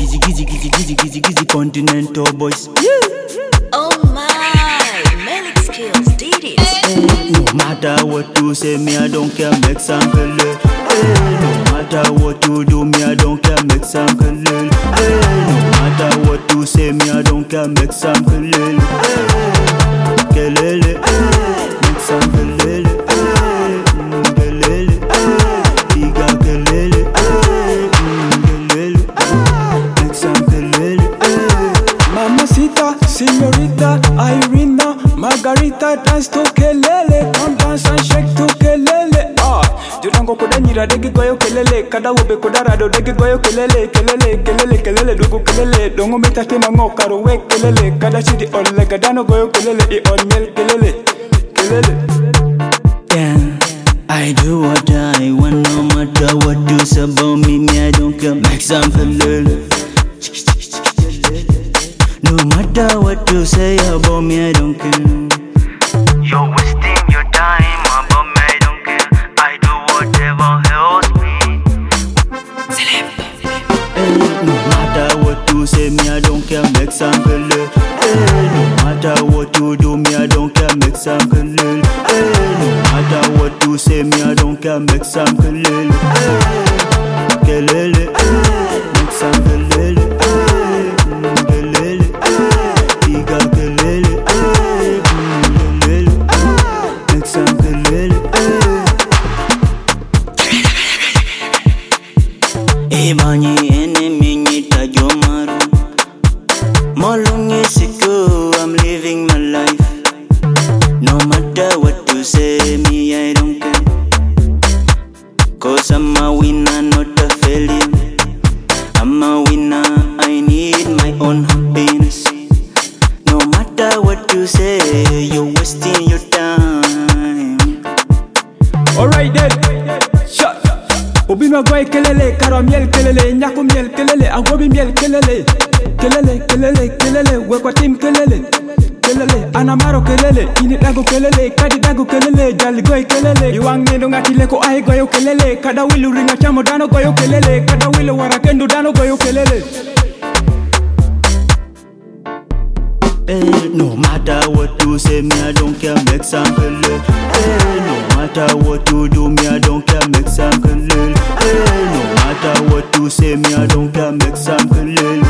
Gizzy Continental boys. Oh my, Melik skills did it. No matter what you say, me I don't care, make some color. No matter what you do, me I don't care, make some color. No matter what you say, me I don't care, make some color. Kelele, make some color. Kelele, diga kelele. Kelele, make some color. Mamacita, señorita, Irina, Margarita, dance to kelele. Come dance and shake to kelele. Judango kodanyira degi goyo kelele. Kada wobe kodarado degi goyo kelele. Kelele, kelele, kelele, dugu kelele. Dongo mita tema ngo karo we kelele. Kada chidi ole kadano goyo kelele. I on mel kelele. Kelele. Yeah, I do what I want, no matter what you say about me, I don't care, make some color. No matter what you say about me, I don't care. You're wasting your time about me, I don't care. I do whatever helps me. No matter what you say, me I don't care, make some color. No matter what you do, me I don't care, make some color. No matter what you say, me I don't care, make some color. Kelele, make some color. Kelele, diga kelele. Kelele, make some kelele. Ebanye enemy nyita jomaru. Molungi siku, I'm living my life. No matter what you say, me I don't care. Cause I'm a winner, not a failure. I'm a winner, I need my own happiness. No matter what you say, you're wasting your time. Alright then. Shut. Obino goy kelele, karo miel kelele, nyako miel kelele, agobi miel kelele. Kelele, kelele, kelele, wekwa tim kelele. Kelele, anamaro kelele, ini dago kelele, kadi dago kelele, jali goy kelele. Iwangi ndo ngatile ko ai goyo kelele, kada wilu ringa chamo dano goyo kelele, kada wilu warakendu dano goyo kelele. No matter what you say, me I don't care, make some color. No matter what you do, me I don't care, make some color. No matter what you say, me I don't care, make some color.